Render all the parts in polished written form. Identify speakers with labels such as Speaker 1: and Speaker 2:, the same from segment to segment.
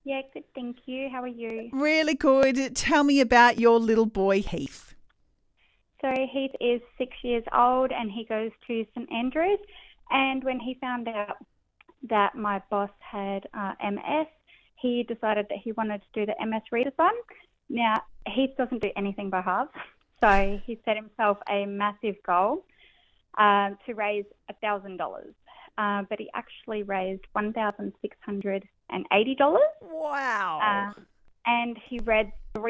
Speaker 1: Yeah, good, thank you. How are you?
Speaker 2: Really good. Tell me about your little boy, Heath.
Speaker 1: So Heath is 6 years old and he goes to St Andrews. And when he found out that my boss had MS, he decided that he wanted to do the MS readathon. Now, Heath doesn't do anything by halves. So he set himself a massive goal to raise $1,000. But he actually raised $1,680.
Speaker 2: Wow.
Speaker 1: And he read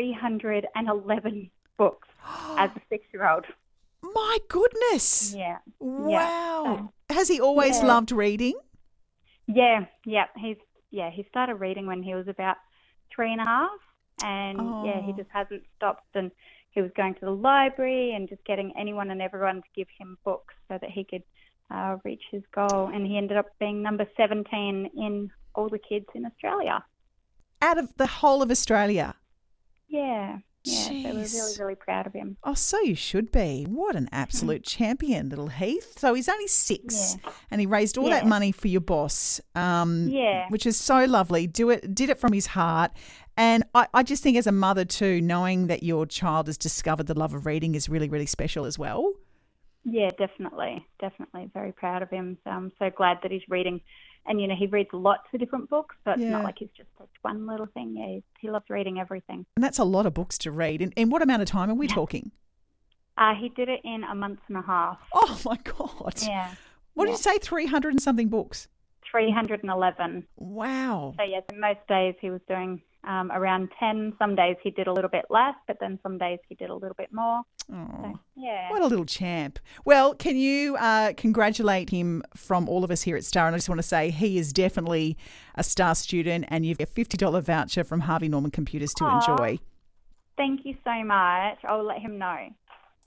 Speaker 1: 311 books as a 6-year-old.
Speaker 2: My goodness.
Speaker 1: Yeah.
Speaker 2: Wow. Has he always
Speaker 1: Yeah.
Speaker 2: loved reading?
Speaker 1: Yeah. He started reading when he was about 3.5, and he just hasn't stopped. And he was going to the library and just getting anyone and everyone to give him books so that he could reach his goal. And he ended up being number 17 in all the kids in Australia.
Speaker 2: Out of the whole of Australia?
Speaker 1: Yeah. So we're really,
Speaker 2: Jeez.
Speaker 1: really proud of him.
Speaker 2: Oh, so you should be. What an absolute champion, little Heath. So he's only 6 and he raised all that money for your boss, which is so lovely. Did it from his heart. And I just think as a mother too, knowing that your child has discovered the love of reading is really, really special as well.
Speaker 1: Yeah, definitely. Very proud of him. So I'm so glad that he's reading. And, he reads lots of different books, so it's not like he's just picked one little thing. Yeah, he loves reading everything.
Speaker 2: And that's a lot of books to read. In what amount of time are we talking?
Speaker 1: He did it in a month and a half.
Speaker 2: Oh, my God.
Speaker 1: Yeah.
Speaker 2: What did you say, 300 and something books?
Speaker 1: 311.
Speaker 2: Wow.
Speaker 1: So, so most days he was doing around 10. Some days he did a little bit less, but then some days he did a little bit more.
Speaker 2: Oh,
Speaker 1: so, yeah.
Speaker 2: What a little champ. Well, can you congratulate him from all of us here at Star? And I just want to say he is definitely a Star student and you've got a $50 voucher from Harvey Norman Computers to enjoy.
Speaker 1: Thank you so much. I'll let him know.